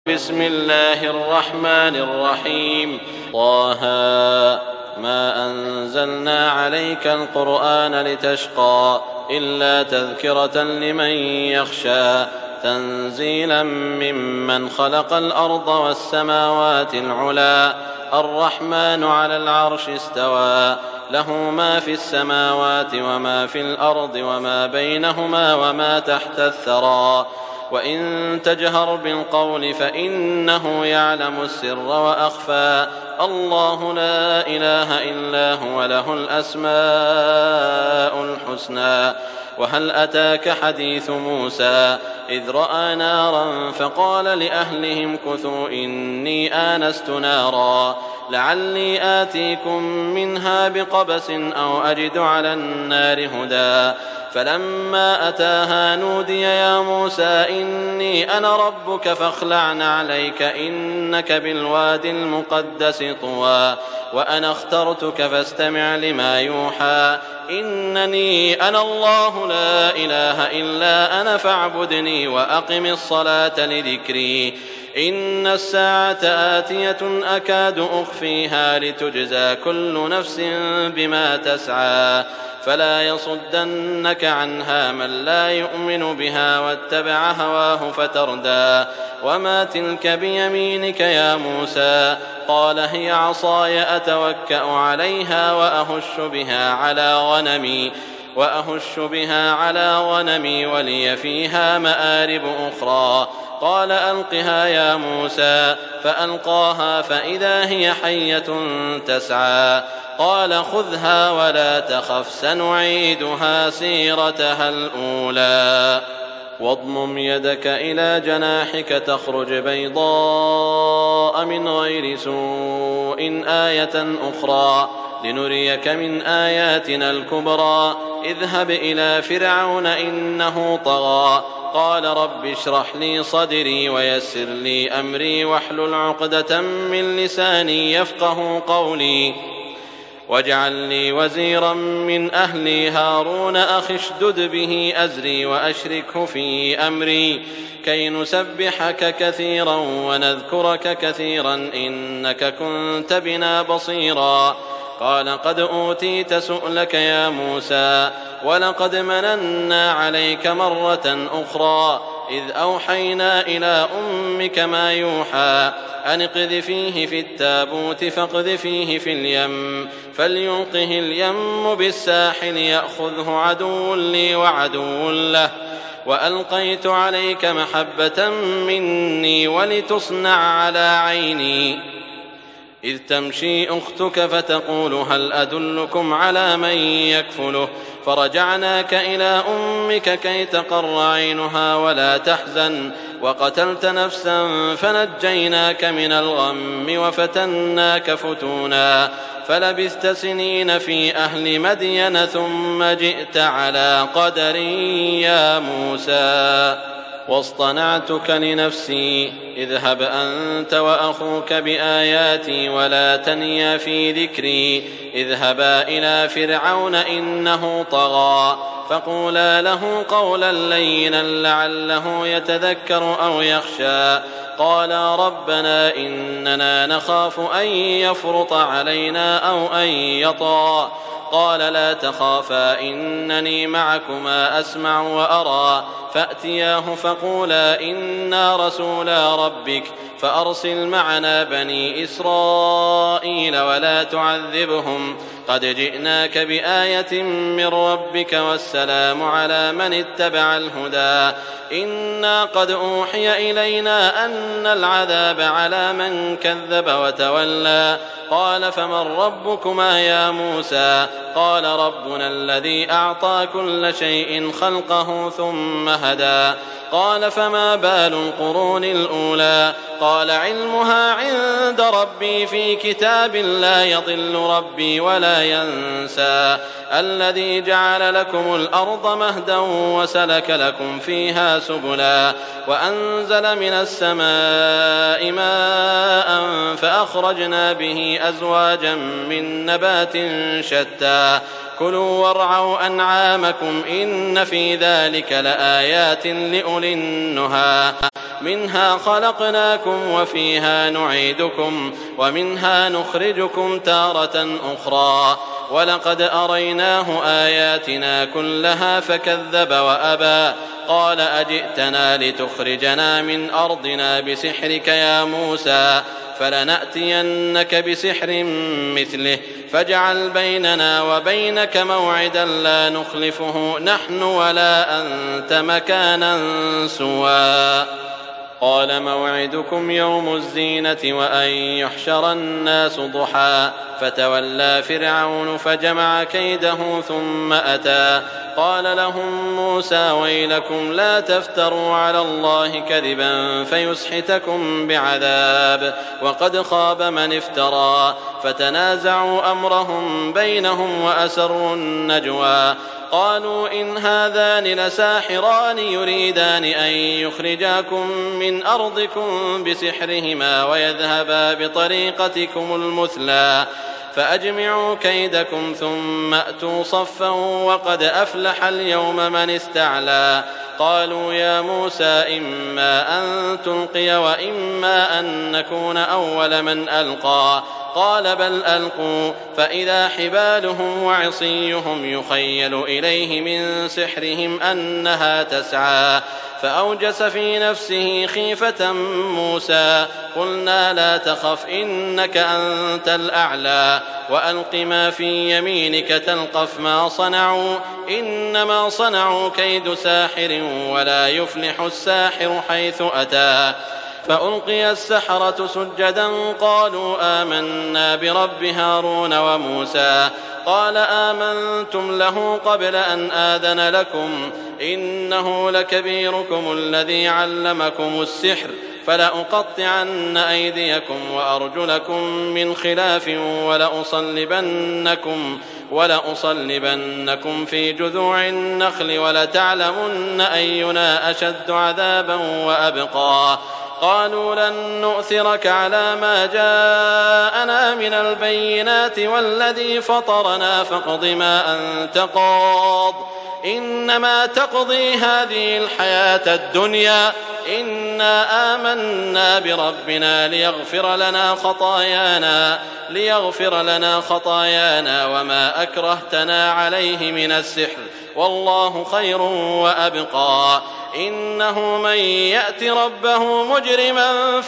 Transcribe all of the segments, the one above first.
بسم الله الرحمن الرحيم. طه ما أنزلنا عليك القرآن لتشقى إلا تذكرة لمن يخشى تنزيلا ممن خلق الأرض والسماوات العلى الرحمن على العرش استوى له ما في السماوات وما في الأرض وما بينهما وما تحت الثرى وإن تجهر بالقول فإنه يعلم السر وأخفى الله لا إله إلا هو له الأسماء الحسنى. وهل أتاك حديث موسى إذ رأى نارا فقال لأهلهم كثوا إني آنست نارا لعلي آتيكم منها بقبس أو أجد على النار هدى فلما أتاها نودي يا موسى إني أنا ربك فاخلع عليك إنك بالواد المقدس طوى وأنا اخترتك فاستمع لما يوحى إنني أنا الله لا إله إلا أنا فاعبدني وأقم الصلاة لذكري إن الساعة آتية أكاد أخفيها لتجزى كل نفس بما تسعى فلا يصدنك عنها من لا يؤمن بها واتبع هواه فتردى وما تلك بيمينك يا موسى قال هي عصاي أتوكأ عليها وأهش بها على غنمي ولي فيها مآرب أخرى قال ألقها يا موسى فألقاها فإذا هي حية تسعى قال خذها ولا تخف سنعيدها سيرتها الأولى واضمم يدك إلى جناحك تخرج بيضاء من غير سوء آية أخرى لنريك من آياتنا الكبرى اذهب إلى فرعون إنه طغى قال رب اشرح لي صدري ويسر لي أمري واحلل عقدة من لساني يفقه قولي واجعل لي وزيرا من أهلي هارون أخي اشدد به أزري وأشركه في أمري كي نسبحك كثيرا ونذكرك كثيرا إنك كنت بنا بصيرا قال قد أوتيت سؤلك يا موسى ولقد مننا عليك مرة أخرى إذ أوحينا إلى أمك ما يوحى أن اقذفيه في التابوت فاقذفيه في اليم فليلقه اليم بالساحل يأخذه عدو لي وعدو له وألقيت عليك محبة مني ولتصنع على عيني إذ تمشي أختك فتقول هل أدلكم على من يكفله فرجعناك إلى أمك كي تقر عينها ولا تحزن وقتلت نفسا فنجيناك من الغم وفتناك فتونا فلبثت سنين في أهل مدين ثم جئت على قدر يا موسى واصطنعتك لنفسي اذهب أنت وأخوك بآياتي ولا تنيا في ذكري اذهبا إلى فرعون إنه طغى فقولا له قولا لينا لعله يتذكر أو يخشى قالا ربنا إننا نخاف أن يفرط علينا أو أن يطغى قال لا تخافا إنني معكما أسمع وأرى فأتياه فقولا إنا رسولا ربك فأرسل معنا بني إسرائيل ولا تعذبهم قد جئناك بآية من ربك والسلام على من اتبع الهدى إنا قد أوحي إلينا أن العذاب على من كذب وتولى قال فمن ربكما يا موسى قال ربنا الذي أعطى كل شيء خلقه ثم هدى قال فما بال القرون الأولى قال علمها عند ربي في كتاب لا يضل ربي ولا ينسى الذي جعل لكم الأرض مهدا وسلك لكم فيها سبلا وأنزل من السماء ماء فأخرجنا به أزواجا من نبات شتى كلوا وارعوا أنعامكم إن في ذلك لآيات لأولي النهى منها خلقناكم وفيها نعيدكم ومنها نخرجكم تارة أخرى ولقد أريناه آياتنا كلها فكذب وأبى قال أجئتنا لتخرجنا من أرضنا بسحرك يا موسى فلنأتينك بسحر مثله فاجعل بيننا وبينك موعدا لا نخلفه نحن ولا أنت مكانا سوى قال موعدكم يوم الزينة وأن يحشر الناس ضحى فتولى فرعون فجمع كيده ثم أتى قال لهم موسى ويلكم لا تفتروا على الله كذبا فيسحتكم بعذاب وقد خاب من افترى فتنازعوا أمرهم بينهم وأسروا النجوى قالوا إن هذان لساحران يريدان أن يخرجاكم من أرضكم بسحرهما ويذهبا بطريقتكم المثلى فأجمعوا كيدكم ثم أتوا صفا وقد أفلح اليوم من استعلى قالوا يا موسى إما أن تلقي وإما أن نكون أول من ألقى قال بل ألقوا فإذا حبالهم وعصيهم يخيل إليه من سحرهم أنها تسعى فأوجس في نفسه خيفة موسى قلنا لا تخف إنك أنت الأعلى وألق ما في يمينك تلقف ما صنعوا إنما صنعوا كيد ساحر ولا يفلح الساحر حيث أتى فألقي السحرة سجدا قالوا آمنا برب هارون وموسى قال آمنتم له قبل أن آذن لكم إنه لكبيركم الذي علمكم السحر فلأقطعن أيديكم وأرجلكم من خلاف ولأصلبنكم في جذوع النخل ولتعلمن أينا أشد عذابا وأبقى قالوا لن نؤثرك على ما جاءنا من البينات والذي فطرنا فاقض ما أنت قاض إنما تقضي هذه الحياة الدنيا إنا آمنا بربنا ليغفر لنا خطايانا وما أكرهتنا عليه من السحر والله خير وأبقى إنه من يأت ربه مجرما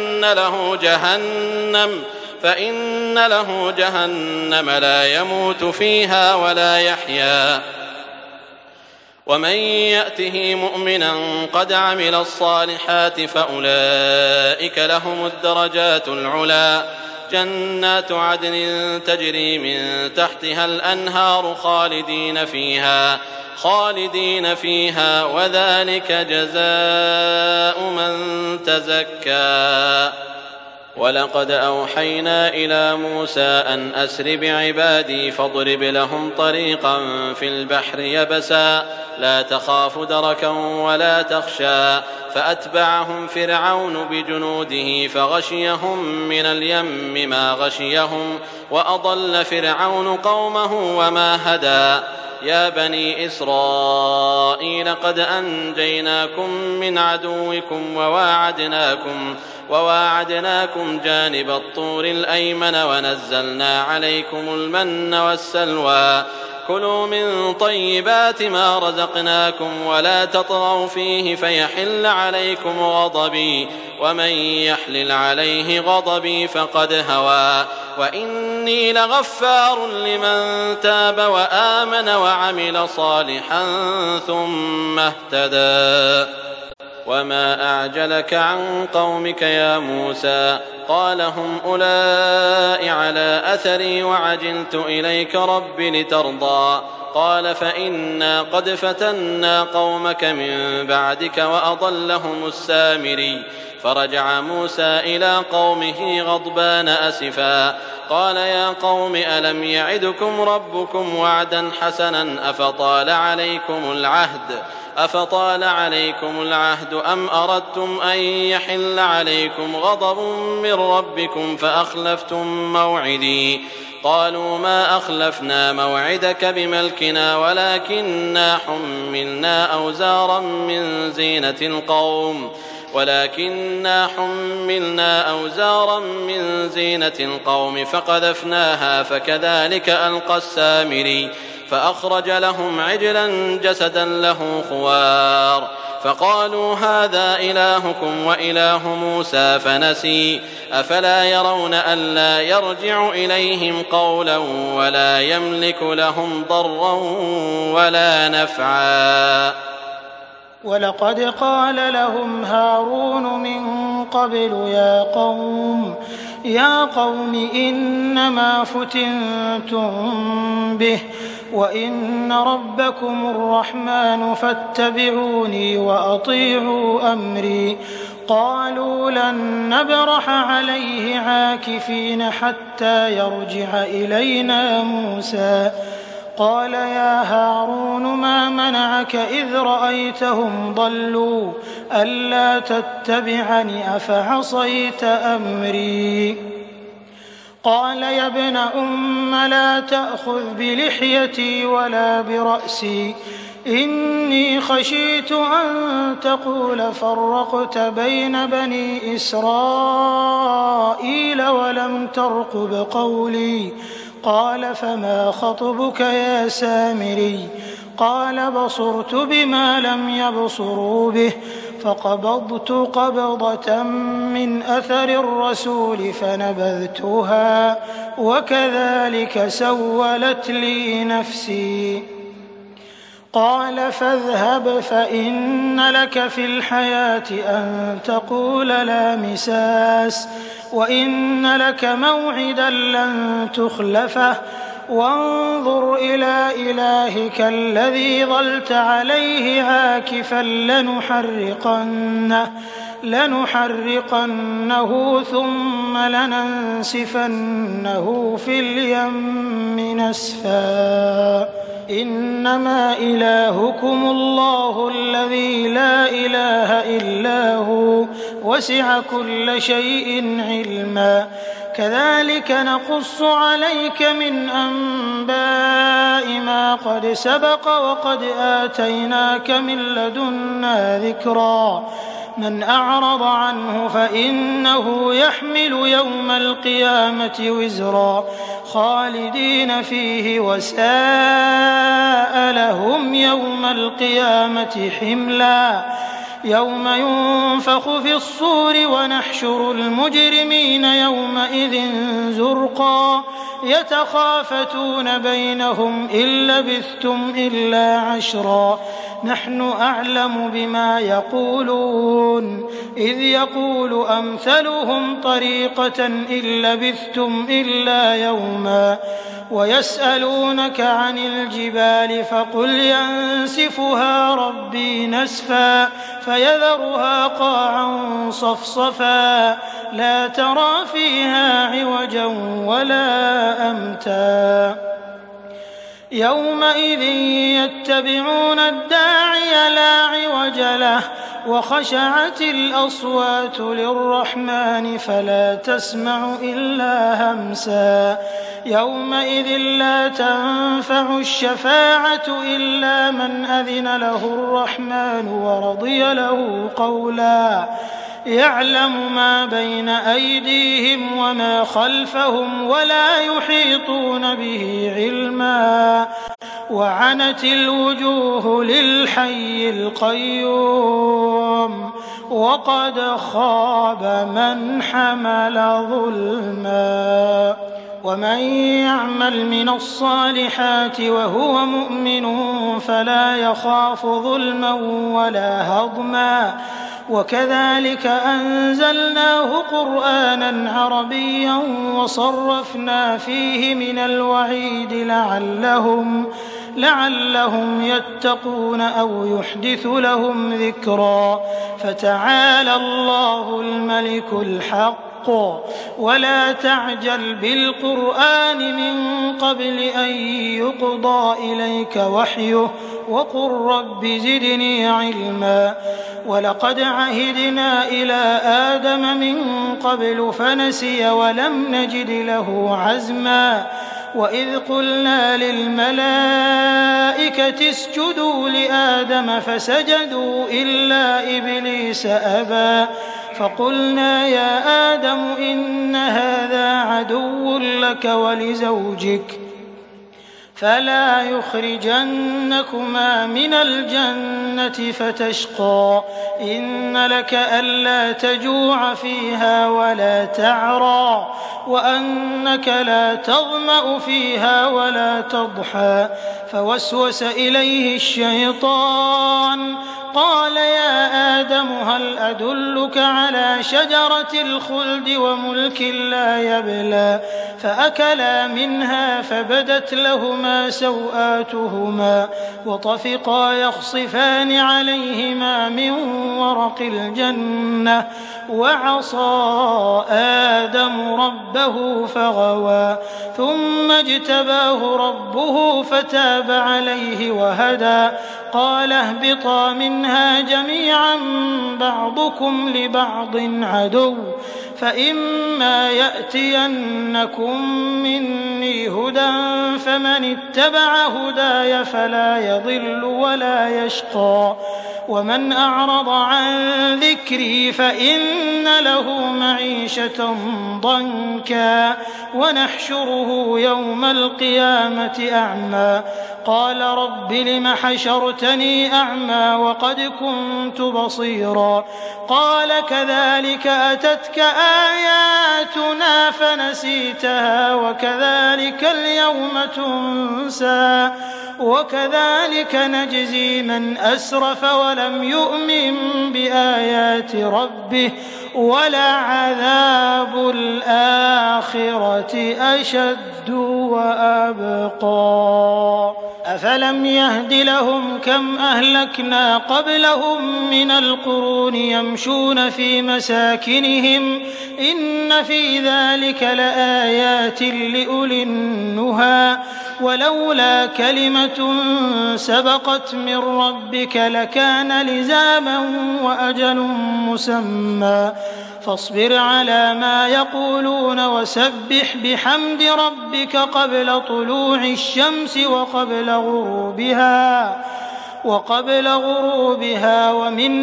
فإن له جهنم لا يموت فيها ولا يحيا ومن يأته مؤمنا قد عمل الصالحات فأولئك لهم الدرجات العلى جنات عدن تجري من تحتها الأنهار خالدين فيها وذلك جزاء من تزكى ولقد أوحينا إلى موسى أن أسر بعبادي فاضرب لهم طريقا في البحر يبسا لا تخاف دركا ولا تخشى فأتبعهم فرعون بجنوده فغشيهم من اليم ما غشيهم وأضل فرعون قومه وما هدى يا بني إسرائيل قد أنجيناكم من عدوكم وواعدناكم جانب الطور الأيمن ونزلنا عليكم المن والسلوى كلوا من طيبات ما رزقناكم ولا تطغوا فيه فيحل عليكم غضبي ومن يحلل عليه غضبي فقد هوى وإني لغفار لمن تاب وآمن وعمل صالحا ثم اهتدى وما أعجلك عن قومك يا موسى قال هم أولئك على أثري وعجلت إليك رب لترضى قال فإنا قد فتنا قومك من بعدك وأضلهم السامري فرجع موسى إلى قومه غضبان أسفا قال يا قوم ألم يعدكم ربكم وعدا حسنا أفطال عليكم العهد أم أردتم أن يحل عليكم غضب من ربكم فأخلفتم موعدي قالوا ما أخلفنا موعدك بملكنا ولكننا حملنا أوزارا من زينة القوم ولكننا حملنا أوزارا من زينة القوم فقذفناها فكذلك ألقى السامري فأخرج لهم عجلا جسدا له خوار فقالوا هذا إلهكم وإله موسى فنسي أفلا يرون ألا يرجع إليهم قولا ولا يملك لهم ضرا ولا نفعا. ولقد قال لهم هارون من قبل يا قوم إنما فتنتم به وإن ربكم الرحمن فاتبعوني وأطيعوا أمري. قالوا لن نبرح عليه عاكفين حتى يرجع إلينا موسى. قال يا هارون ما منعك إذ رأيتهم ضلوا ألا تتبعني أفعصيت أمري. قال يا ابن أم لا تأخذ بلحيتي ولا برأسي إني خشيت أن تقول فرقت بين بني إسرائيل ولم ترقب قولي. قال فما خطبك يا سامري؟ قال بصرت بما لم يبصروا به فقبضت قبضة من أثر الرسول فنبذتها وكذلك سولت لي نفسي. قال فاذهب فإن لك في الحياة أن تقول لا مساس وإن لك موعدا لن تخلفه وانظر إلى إلهك الذي ظلت عليه عاكفا لنحرقنه ثم لننسفنه في اليم نسفا. إنما إلهكم الله الذي لا إله إلا هو وسع كل شيء علما. كذلك نقص عليك من أنباء ما قد سبق وقد آتيناك من لدنا ذكرا. من أعرض عنه فإنه يحمل يوم القيامة وزرا خالدين فيه وساء لهم يوم القيامة حملا. يوم ينفخ في الصور ونحشر المجرمين يومئذ زرقا يتخافتون بينهم إن لبثتم إلا عشرا نحن أعلم بما يقولون إذ يقول أمثلهم طريقة إن لبثتم إلا يوما ويسألونك عن الجبال فقل ينسفها ربي نسفا فيذرها قاعا صفصفا لا ترى فيها عوجا ولا أمتا. يومئذ يتبعون الداعي لا عوج له وخشعت الأصوات للرحمن فلا تسمع إلا همسا. يومئذ لا تنفع الشفاعة إلا من أذن له الرحمن ورضي له قولا. يعلم ما بين أيديهم وما خلفهم ولا يحيطون به علما. وعنت الوجوه للحي القيوم وقد خاب من حمل ظلما. ومن يعمل من الصالحات وهو مؤمن فلا يخاف ظلما ولا هضما. وكذلك أنزلناه قرآنا عربيا وصرفنا فيه من الوعيد لعلهم يتقون أو يحدث لهم ذكرا. فتعالى الله الملك الحق ولا تعجل بالقرآن من قبل أن يقضى إليك وحيه وقل رب زدني علما. ولقد عهدنا إلى آدم من قبل فنسي ولم نجد له عزما. وإذ قلنا للملائكة اسجدوا لآدم فسجدوا إلا إبليس أبى فقلنا يا آدم إن هذا عدو لك ولزوجك فلا يخرجنكما من الجنة فتشقى إن لك ألا تجوع فيها ولا تعرى وأنك لا تظمأ فيها ولا تضحى فوسوس إليه الشيطان قال يا آدم هل أدلك على شجرة الخلد وملك لا يبلى فأكلا منها فبدت لهما سوآتهما وطفقا يخصفان عليهما من ورق الجنة وعصى آدم ربه فغوى ثم اجتباه ربه فتاب عليه وهدى قال اهبطا منها جميعا بعضكم لبعض عدو فإما يأتينكم مني هدى فمن اتبع هداي فلا يضل ولا يشقى ومن أعرض عن ذكري فإن له معيشة ضنكا ونحشره يوم القيامة أعمى قال رب لم حشرتني أعمى وقد كنت بصيرا قال كذلك أتتك آياتنا فنسيتها وكذلك اليوم تنسى وكذلك نجزي من أسرف ولم يؤمن بآيات ربه ولعذاب الآخرة أشد وأبقى أفلم يهد لهم كم أهلكنا قبلهم من القرون يمشون في مساكنهم إن في ذلك لآيات لأولي النهى ولولا كلمة سبقت من ربك لكان لزاما وأجل مسمى فاصبر على ما يقولون وسبح بحمد ربك قبل طلوع الشمس وقبل غروبها ومن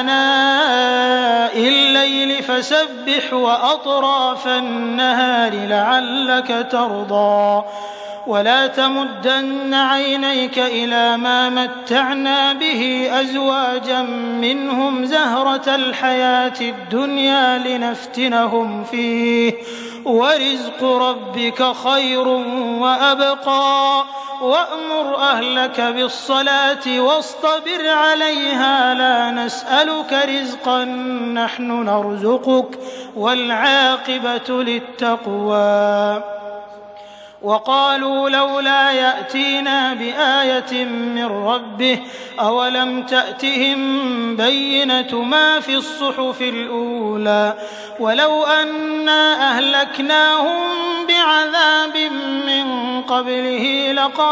آناء الليل فسبح وأطراف النهار لعلك ترضى ولا تمدن عينيك إلى ما متعنا به أزواجا منهم زهرة الحياة الدنيا لنفتنهم فيه ورزق ربك خير وأبقى وأمر أهلك بالصلاة واصطبر عليها لا نسألك رزقا نحن نرزقك والعاقبة للتقوى وقالوا لولا يأتينا بآية من ربه أولم تأتهم بينة ما في الصحف الأولى ولو أنا أهلكناهم بعذاب من قبله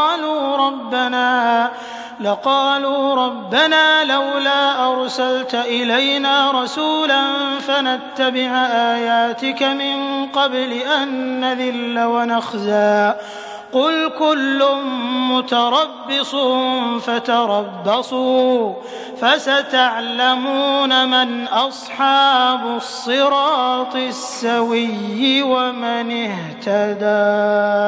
لقالوا ربنا لولا أرسلت إلينا رسولا فنتبع آياتك من قبل أن نذل ونخزى قل كل متربص فتربصوا فستعلمون من أصحاب الصراط السوي ومن اهتدى.